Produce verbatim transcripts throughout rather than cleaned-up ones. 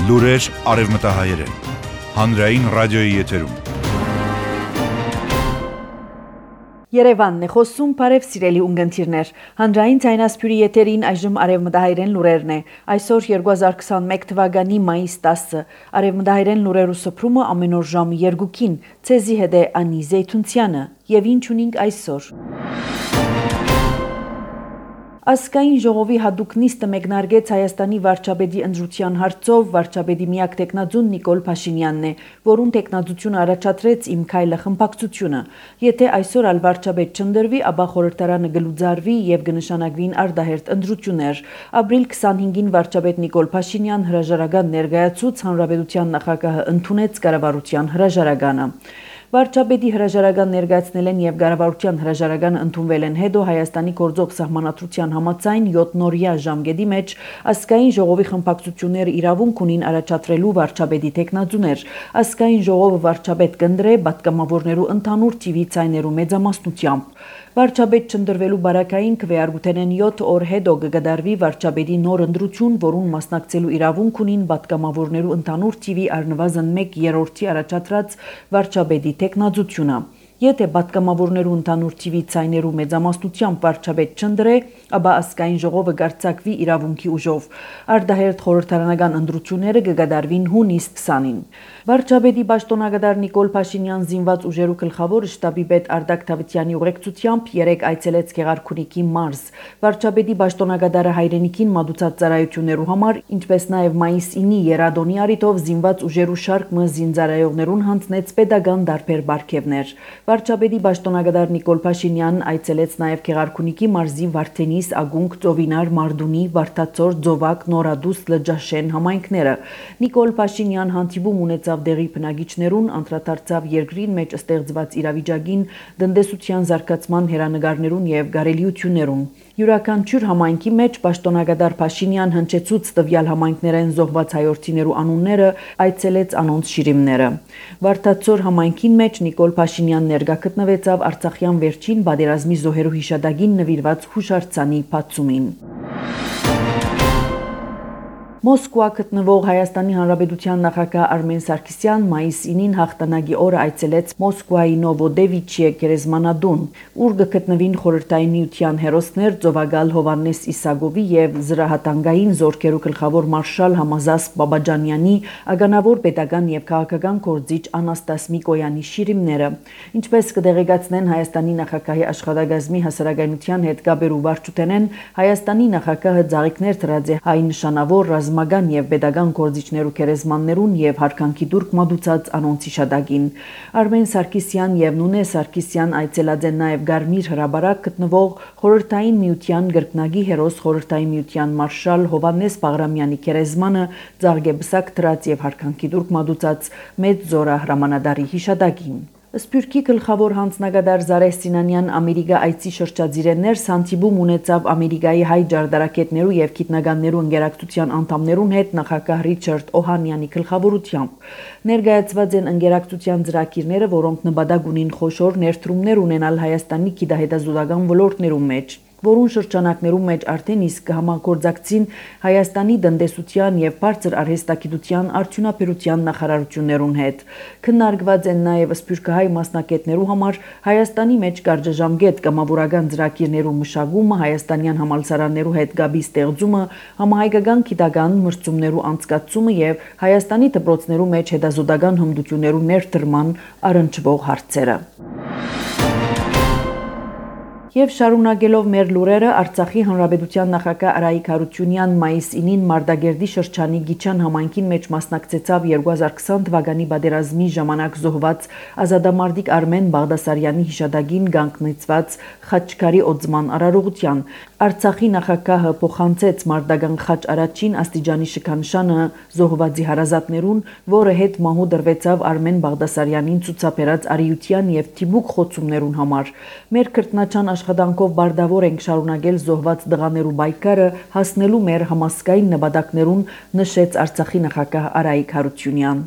Լուրեր արևմտահայերեն, հանրային ռադիոյի եթերում։ Երևանն է խոսում, բարև սիրելի ունգընտիրներ, հանրային ձայնասփյուրի եթերին այժմ արևմտահայերեն լուրերն է, այսօր երկու հազար քսանմեկ թվականի մայիս տասը, արևմտահայերեն լուրերու սփռումը ամեն օր ժամը երկուքին, ցեզի հետ է Անի Զեյթունցյանը, եւ ինչ ունենք այսօր։ Ազգային ժողովի հատուկ նիստը մեկնարկեց Հայաստանի վարչապետի ընտրության հարցով, վարչապետի միակ տեխնացուն Նիկոլ Փաշինյանն է, որուն տեխնացությունը առաջադրեց Իմ քայլը խմբակցությունը։ Եթե այսօր ալ վարչապետ չընտրվի, ապա խորհրդարանը գլուծարվի եւ կնշանակվին արդահերթ ընտրություններ։ Ապրիլ քսանհինգին վարչապետ Նիկոլ Փաշինյան հրաժարական ներկայացուց հանրապետության նախագահը ընդունեց կառավարության հրաժարականը։ Վարչապետի հրաժարական ներկայացնել են եւ կառավարության հրաժարականը ընդունվել են հետո Հայաստանի գործող սահմանադրության համաձայն յոթ նորյա ժամկետի մեջ ազգային ժողովի խմբակցությունները իրավունք ունին առաջադրելու վարչապետի տեխնացուներ։ Ազգային ժողովը վարչապետ կընտրե պատգամավորներու ընդհանուր թիվի ցայներու մեծամասնությամբ։ Վարչապետ չընտրվելու բարակային քվեարկութենեն յոթ օր հետո կգդարվի վարչապետի նոր ընտրություն, որուն մասնակցելու իրավունք ունին պատգամավորներու ընդհանուր թիվի առնվազն մեկ երրորդի առաջադրած վարչապետի տեխնացությունը։ Եթե պատգամավորներու ընդհանուր թիվի ցայներու մեծամասնությամբ վարչապետ չընտրե, ապա ազգային ժողովը կարձակվի իրավունքի ուժով։ Արդահերթ խորհրդարանական ընտրությունները կգադարվին հունիս քսանին։ Վարչապետի պաշտոնակատար Նիկոլ Փաշինյան զինված ուժերու գլխավոր շտաբի պետ Արտակ Դավթյանի ուղեկցությամբ երեկ այցելեց Գեղարքունիքի մարզ։ Վարչապետի պաշտոնակատարը հայրենիքին մատուցած ծառայություններու համար, ինչպես նաև մայիսինի երադոնի առիթով զինված ուժերու շարք մը զինծառայողներուն հանձնեց պետական դարբեր բարգևներ։ Վարչապետի պաշտոնակատար Նիկոլ Փաշինյանն այցելեց նաև Գեղարքունիքի մարզի Վարդենիս, Ագունք, Ծովինար, Մարդունի, Վարդացոր, Ձովակ, Նորադուս, Լճաշեն համայնքները։ Նիկոլ Փաշինյան հանդիպում ունեցավ դեղի բնակիչներուն, անդրադարձավ երկրին մեջ ստեղծված իրավիճակին, տնտեսության զարգացման հերանեկարներուն եւ գարելիություններուն։ Յուրաքանչյուր համայնքի մեջ պաշտոնակատար Փաշինյան հնչեցուց տվյալ համայնքներեն զոհված հայրենիքներու անունները, այցելեց անոնց շիրիմները։ Վարդացոր համայնքին մեջ Նիկոլ Փաշինյան ներկա գտնվեցավ Արցախյան վերջին պատերազմի զոհերու հիշադակին նվիրված հուշարձանի բացումին։ Մոսկվա գտնվող Հայաստանի Հանրապետության նախագահ Արմեն Սարգսյան մայիսինին հաղթանակի օրը այցելեց Մոսկվայի Նովոդևիչիե գերեզմանատուն, ուր գտնվին խորհրդային միության հերոսներ Ծովագալ Հովհաննես Իսագովի եւ զրահատանկային զորքերու գլխավոր մարշալ Համազասպ Բաբաջանյանի, ականավոր պետական եւ քաղաքական գործիչ Անաստաս Միկոյանի շիրիմները։ Ինչպես կդեղեկացնեն Հայաստանի նախագահի աշխատակազմի հասարակայնության հետ կապերու վարչութենեն, Հայաստանի նախագահը ծաղիկներ դրած է հայ նշանավոր Մագան եւ pedagogan գործիչներու քերեզմաններուն եւ հարկանքի դուրք մատուցած անոնց հիշադակին Արմեն Սարգսյան եւ Նունե Սարգսյան այցելած են նաեւ Գարմիր հրաբարակ գտնվող խորհրդային միության գրկնագի հերոս խորհրդային միության մարշալ Հովհաննես Բաղրամյանի քերեզմանը ծաղկեբսակ դրած եւ հարկանքի դուրք մատուցած մեծ զորա հրամանատարի հիշադակին Սփյուռքի գլխավոր հանձնագետար Զարեհ Սինանյան Ամերիկա այցի շրջադիրեններ հանդիպում ունեցավ Ամերիկայի հայ ջարդարակետներու եւ գիտնականներու ընկերակցության անդամներուն հետ նախագահ Ռիչարդ Օհանյանի գլխավորությամբ ներկայացված են ընկերակցության ծրագիրները, որոնք նպատակ ունին խոշոր ներդրումներ ունենալ Հայաստանի գիտահետազոտական ոլորտներու մեջ որուն շրջանակներում մեջ արդեն իսկ համագործակցին Հայաստանի տնտեսության եւ բարձր արհեստագիտության արդյունաբերության նախարարություններուն հետ։ Քննարկված են նաեւ սփյուռքահայ մասնակիցներու համար Հայաստանի մեջ կարճաժամկետ կամավորական ծրագիրներու մշակումը, հայաստանյան համալսարաններու հետ գաբի ստեղծումը, համահայկական գիտական մրցումներու անցկացումը եւ Հայաստանի դպրոցներու մեջ հետազոտական հմտություններու ներդրման առնչվող հարցերը։ Եվ շարունակելով մեր լուրերը Արցախի Հանրապետության նախագահ Արայիկ Հարությունյան մայիսինին Մարտակերտի շրջանի Գիչան համայնքին մեջ մասնակցեցավ երկու հազար քսան թվականի պատերազմի ժամանակ զոհված ազատամարտիկ Արմեն Բաղդասարյանի հիշադակին կանգնեցված Խաչկարի օծման արարողության։ Արցախի նախագահը փոխանցեց մարտական խաչ առաջին աստիճանի շքանշանը զոհվածի հարազատներուն, որը հետ մահու դրվեցավ Արմեն Բաղդասարյանին ցուցաբերած արիության եւ թիբուկ խոցումներուն համար։ Մեր քրտնաչան աշխատանքով բարդավոր ենք շարունակել զոհված դղաներու պայքարը հասնելու մեր համասկային նպատակներուն, նշեց Արցախի նախագահ Արայիկ Հարությունյան։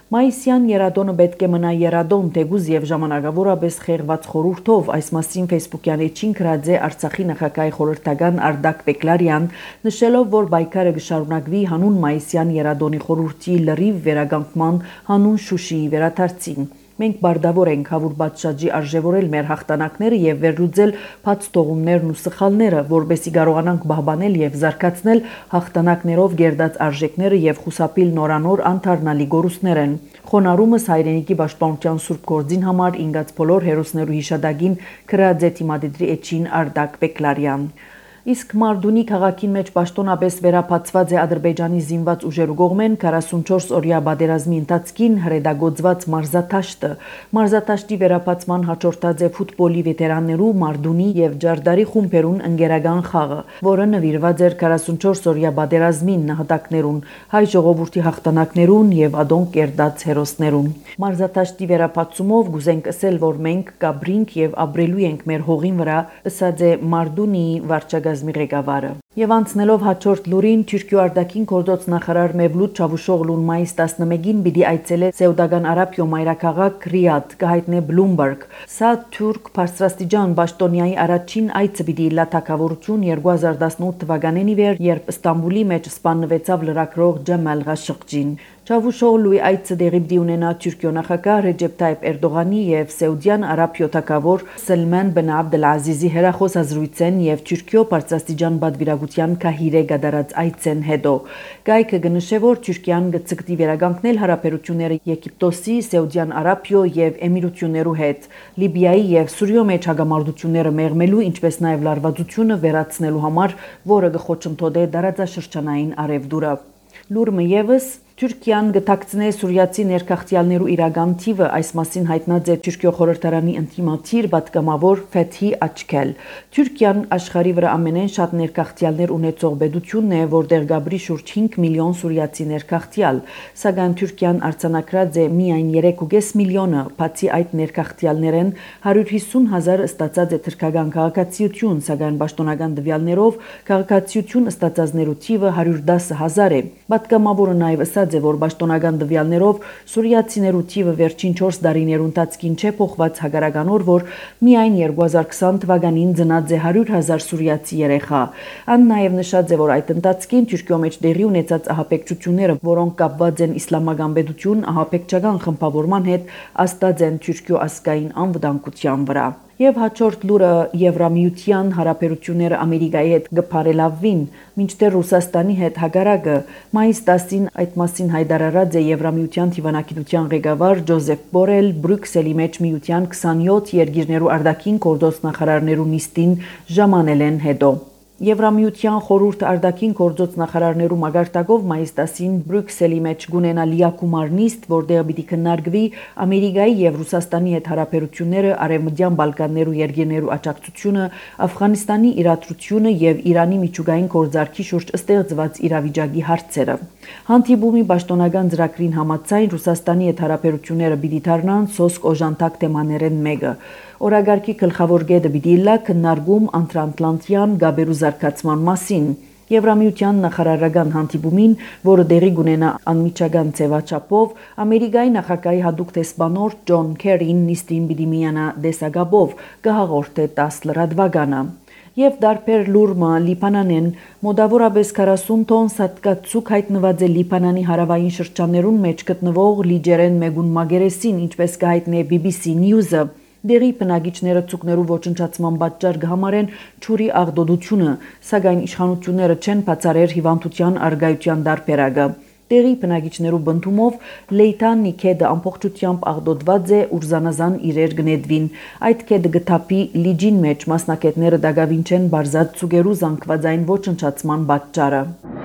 Մայիսյան երադոնը պետք է մնա երադոն թեգուզ եւ ժամանակավորապես խեղված խորհուրդով, այս մասին Facebook-յան էջին գրած է Արցախի նախագահի խորհրդական Արդակ Բեկլարյան, նշելով, որ պայքարը կշարունակվի հանուն մայիսյան երադոնի խորհրդի լրիվ վերականգնման հանուն Շուշիի վերադարձին։ Մենք բարդավոր ենք հավուր պատշաճի արժևորել մեր հաղթանակները եւ վերլուծել բաց թողումներն ու սխալները, որբեսի կարողանանք պահպանել եւ զարգացնել հաղթանակներով գերդած արժեքները եւ խուսափիլ նորանոր անթարնալի գորուստներն։ Խոնարհումս հայրենիքի պաշտպանության սուրբ գործին համար ինգած բոլոր հերոսներու հիշադակին գրած է թիմադիդրի էջին Արդակ Բեկլարյան։ Իսկ Մարդունի քաղաքին մեջ պաշտոնապես վերապացված է Ադրբեջանի զինված ուժերու կողմեն քառասունչորս օրյա պատերազմի ընթացքին հրեդագործված մարզաթաշտը։ Մարզաթաշտի վերապացման հաջորդած է ֆուտբոլի վետերաններու Մարդունի եւ Ջարդարի խումբերուն ընկերական խաղը, որը նվիրված էր քառասունչորս օրյա պատերազմին նահատակներուն, հայ ժողովրդի հաղթանակներուն եւ ադոնք կերտած հերոսներուն։ Մարզաթաշտի վերապացումով գուզենք ասել, որ մենք կաբրինք եւ ապրելու ենք մեր հողին վրա, ըսած է Մարդունի վարչագազմի ղեկավարը։ Եվ անցնելով հաջորդ լուրին, Թուրքիո արտաքին գործոց նախարար Մևլութ Չավուշօղլուն մայիս տասնմեկին պիտի այցելե Սեուդական Արաբիո մայրաքաղաք Ռիադ, կհայտնե Bloomberg։ Սա թուրք բարձրաստիճան պաշտոնյայի առաջին այցը պիտի լա թագավորություն երկու հազար տասնութ թվականին ի վեր, երբ Ստամբուլի մեջ սպանվեցավ լրագրող Ջամալ Ղաշղջին։ Չավուշօղլուի այցը դեղի պիտի ունենա Թուրքիո նախագահ Ռեջեփ Թայիփ Էրդողանի եւ Սեուդյան Արաբիո թագավոր Սլման բն Աբդելազիզի հերախոսազրույցեն եւ Թուրքիո բարձրաստիճան պատվիրակության քահիրե գդարած այցեն հետո։ Գայքը կնշե, որ Թուրքիան կցկտի վերականգնել հարաբերությունները Եգիպտոսի, Սեուդյան Արաբիո եւ Էմիրություններու հետ, Լիբիայի եւ Սուրիո մեջ հագամարտությունները մեղմելու, ինչպես նաեւ լարվածությունը վերացնելու համար, որը կխոչընդոտե տարածաշրջանային արևդուրը։ Լուրը եւս Թուրքիան գտակցնե սուրիացի ներքախտյալներու իրական թիվը, այս մասին հայտնած է Թուրքիո խորհրդարանի ինտիմատիր պատգամավոր Ֆեթհի Աչքել։ Թուրքիան աշխարհի վրա ամենեն շատ ներքախտյալներ ունեցող պետությունն է, որտեղ գաբրի շուրջ հինգ միլիոն սուրիացի ներքախտյալ, սակայն Թուրքիան արձանագրած է միայն երեք ու կես միլիոնը, բացի այդ ներքախտյալներեն հարյուր հիսուն հազար ստացած է թուրքական քաղաքացիություն, սակայն պաշտոնական տվյալներով քաղաքացիություն ստացածներու թիվը հարյուր դասը հազար է։ Պատգամավորը նաև ասաց է, որ պաշտոնական տվյալներով սուրիացիներու թիվը վերջին չորս տարիներու ընթացքին չէ փոխված հագարականոր, որ միայն երկու հազար քսան թվականին ծնած է հարյուր հազար սուրիացի երեխա։ Ան նաև նշած է, որ այդ ընթացքին Թուրքիո մեջ տեղի ունեցած ահաբեկչությունները, որոնք կապված են իսլամական պետություն ահաբեկչական խմբավորման հետ, աստած են Թուրքիո ազգային անվտանգության վրա։ Եվ հաջորդ լուրը Եվրամիության հարաբերությունները Ամերիկայի հետ կփարելավվին, մինչդեռ Ռուսաստանի հետ հակառակը։ Մայիս տասին այդ մասին հայտարարած է Եվրամիության դիվանագիտության ղեկավար Ջոզեֆ Բորել Բրյուսելի մեջ միության քսանյոթ երկիրներու արտաքին գործոց նախարարներու նիստին ժամանելեն հետո։ Եվրամիության խորհուրդ արտաքին գործոց նախարարներու մագարտակով մայիս տասին Բրյուսելի մեջ գունենա լիակումար նիստ, որտեղ պիտի քննարկվի Ամերիկայի եւ Ռուսաստանի հետ հարաբերությունները, Արևմտյան Բալկաններու երկիրներու աջակցությունը, Աֆղանստանի իրադրությունը եւ Իրանի միջուկային գործարքի շուրջ ստեղծված իրավիճակի հարցերը։ Հանդիպումի պաշտոնական ծրագրին համաձայն Ռուսաստանի հետ հարաբերությունները պիտի դառնան սոսկ օժանդակ թեմաներեն մեկը։ Օրագարկի գլխավոր կետը պիտի լա քննարկում անտրանտլանտյան գաբերու զարգացման մասին։ Եվրամիության նախարարական հանդիպումին, որը դեղի կունենա անմիջական ձևաչափով, Ամերիկայի նախագահի հատուկ դեսպանոր Ջոն Քերին նիստին պիտի միանա դեսագաբով, կհաղորդե տասը լրատվականը։ Եվ դարբեր լուրը Լիբանանեն մոտավորապես քառասուն տոն սատկացուկ հայտնված է Լիբանանի հարավային շրջաններուն մեջ գտնվող լիջերեն մեգուն մագերեսին, ինչպես կհայտնի B B C News-ը։ Դեղի բնակիչները ցուկներու ոչնչացման պատճառ կհամարեն ճուրի աղդոդությունը, սակայն իշխանությունները չեն բացառել հիվանդության արգայության դարբերակը։ Տեղի բնակիչներու բնդումով Լեյթանի քեդը ամբողջությամբ աղդոդված է, ուրզանազան իրեր գնեդվին։ Այդ քեդը գտապի լիջին մեջ մասնակետները դակավին չեն բարձած ցուկերու զանգվածային ոչնչացման պատճառը։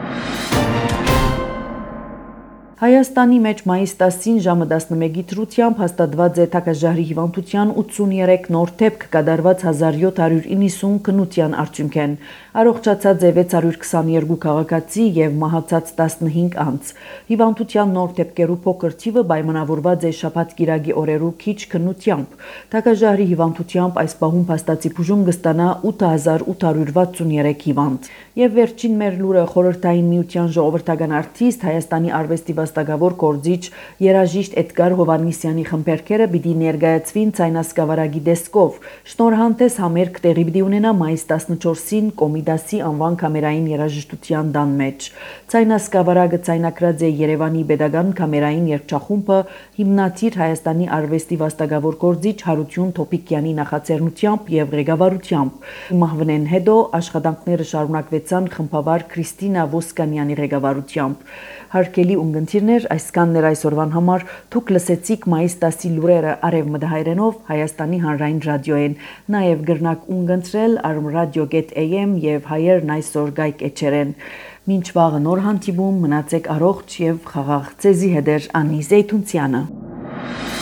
Հայաստանի մեջ մայիս տասին ժամը տասնմեկի դրությամբ հաստատված է թագաժահրի հիվանդության ութսուններեք նոր դեպք կատարված հազար յոթ հարյուր իննսուն քննության արդյունքեն։ Առողջացած է վեց հարյուր քսաներկու քաղաքացի եւ մահացած տասնհինգ անձ։ Հիվանդության նոր դեպքերու փոքր թիվը պայմանավորված է շաբաթ կիրակի օրերու քիչ քննությամբ։ Թագաժահրի հիվանդությամբ այս պահում փաստացի բուժում կստանա ութ հազար ութ հարյուր վաթսուններեք հիվանդ։ Եվ վերջին մեր լուրը խորհրդային միության ժողովրդական արտիստ Հայաստանի արվեստի վաստակավոր կորձիչ երաժիշտ Էդգար Հովհաննիսյանի խմբերգերը պիտի ներկայացվին ցայնասկավարագի դեսկով։ Շնորհանդես համերգ տեղի պիտի ունենա մայիս տասնչորսին Կոմիդասի անվան կամերային երաժշտության տան մեջ։ Ցայնասկավարագը ցայնակրած է Երևանի Պետական կամերային երգչախումբը հիմնադիր Հայաստանի արվեստի վաստակավոր կորձիչ Հարություն Թոփիկյանի նախաձեռնությամբ եւ ղեկավարությամբ։ Մահվնեն հետո աշխատանքները շարունակվեցան խմբավար Քրիստինա Ոսկանյանի ղեկավարությամբ։ Հարգելի ունգընտիրներ, այսքանն էր այսօրվան համար։ Դուք լսեցիք մայիս տասի լուրերը արևմտահայերենով Հայաստանի հանրային ռադիոյեն։ Նաև գրնակ ունգընտրել armradio.am եւ հայերն այսօր գայք էջերեն։ Մինչ վաղը նոր հանդիպում, մնացեք առողջ եւ խաղաղ։ Ձեզի հետ է Անի Զեյթունցյանը։